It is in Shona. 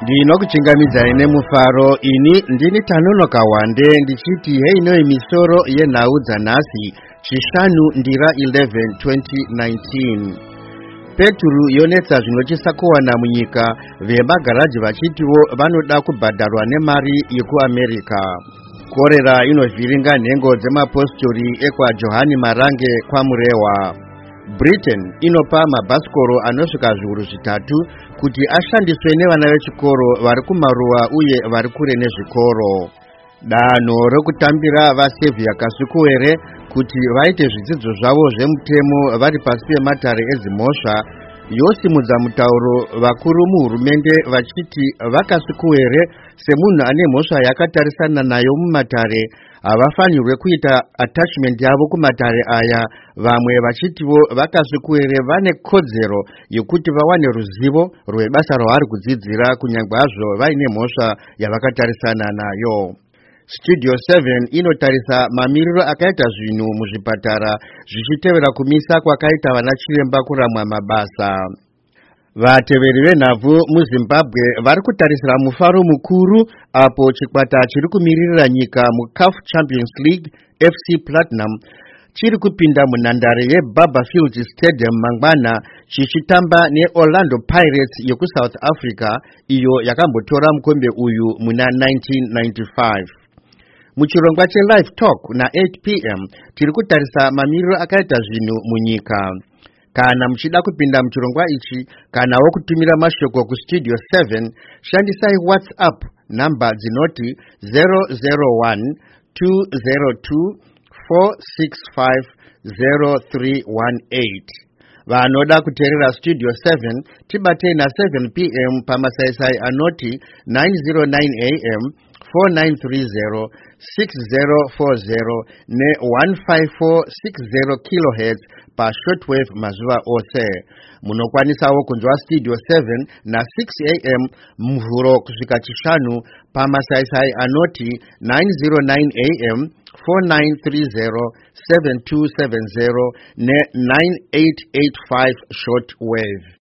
Ndinokuchingamiza ine mufaro ini ndini Tanono Kawande ndichiti heino emisoro yenhau nhasi chishanu ndira 11 2019. Peturu yonetsa zvinochisa kuwana munyika vemagaraji vachitiwo vanoda kubhadharwa nemari yekuAmerica. Korera inovhiringa nhengo dzemapostori ekwa Johani Marange kwaMurewa. Britain inopa mabhasikoro anosvika zviuru zvitatu kuti ashandiswe nevana vechikoro vari kumaruwa uye vari kure nezvikoro. Danho rokutambira vaSevia Kasukuwere kuti vaite zvidzidzo zvavo zvemutemo vari pasi pematare ezimhosva yosimudza mutauro vakuru muhurumende vachiti vaKasukuwere semunhu ane mhosva yakatarisana nayo mumatare havafanirwe kuita attachment yavo kumatare aya, vamwe vachitiwo vaKasukuwere vane kodzero yokuti vawane ruzivo rwebasa rwavari kudzidzira kunyangwe hazvo vaine mhosva yavakatarisana nayo. Studio 7 inotarisa mamiriro akaita zvinhu muzvipatara zvichitevera kumisa kwakaita vana chiremba kuramwa mabasa. Vateveri venhabvu muZimbabwe vari kutarisira mufaro mukuru apo chikwata chiri kumiririra nyika muCAF Champions League FC Platinum chiri kupinda munhandare yeBarberfield Stadium mangwana chichitamba neOrlando Pirates yekuSouth Africa iyo yakambotora mukombe uyu muna 1995. Muchirongwa cheLive Talk na8 p.m. tiri kutarisa mamiriro akaita zvinhu munyika. Kana muchida kupinda muchirongwa ichi kanawo kutumira mashoko kuStudio 7 shandisai WhatsApp namba dzinoti 001 202 465 0318. Vanoda kuteerera Studio 7 tibatei na7 p.m. pamasaisai anoti 909 a.m. 4930 6040 ne-15460 kHz pashortwave mazuva ose. Munokwanisawo kunzwa Studio 7 na 6 a.m. mvhuro kusvika chishanu pamasaisai anoti 909 a.m. 4930 7270 ne-9885 shortwave.